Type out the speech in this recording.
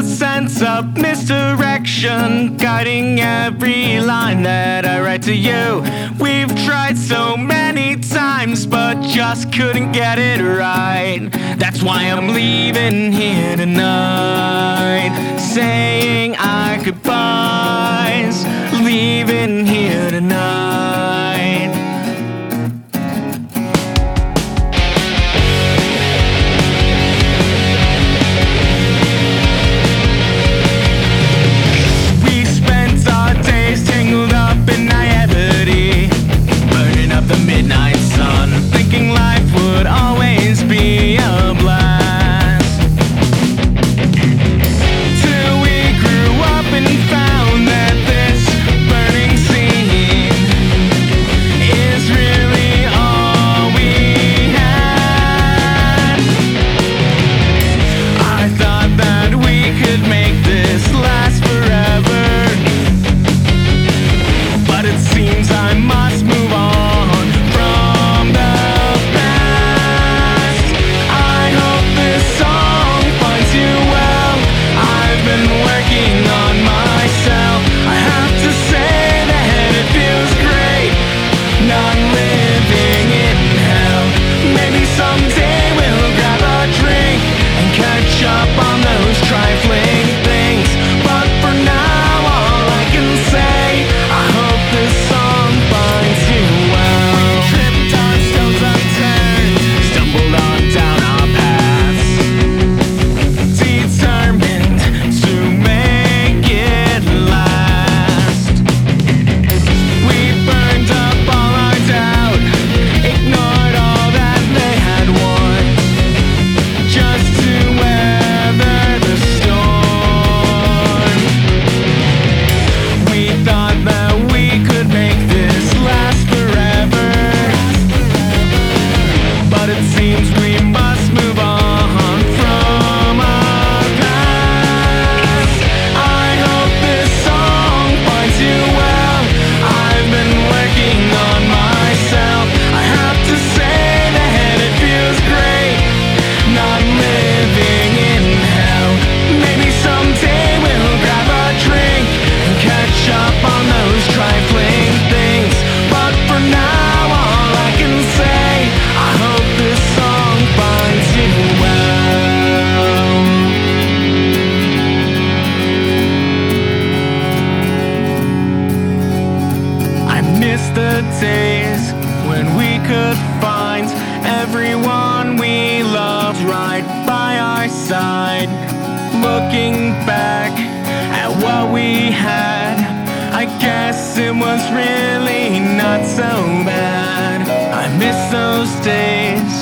a sense of misdirection guiding every line that I write to you. We've tried so many times but just couldn't get it right. That's why I'm leaving here tonight, saying our goodbyes, leaving here tonight. We spent our days tangled up in naivety, burning up the midnight sun, thinking life would always be a blast, till we grew up and found that this burning scene is really all we had. I thought that we could make this last forever, but it seems I must move on from the past. I hope this song finds you well. I've been working on myself. I have to say that it feels great not living in hell. Maybe someday we'll grab a drink and catch up on those trifling things, but for now all I can say, I hope this song finds you well. We tripped on stones unturned, stumbled on down our paths, determined to make it last. We burned up all our doubt, ignored all that they had warned, just to weather the storm. We thought that we could make this last forever, but it seems we must move on from our past. I hope this song finds you well. I've been working on myself. I have to say that it feels great not living in hell. Maybe someday we'll grab a drink and catch up on those trifling things, but for now all I can say, I hope this song finds you well. I miss the days when we could find everyone we loved right by our side. Looking back at what we had, I guess it was really not so bad. I miss those days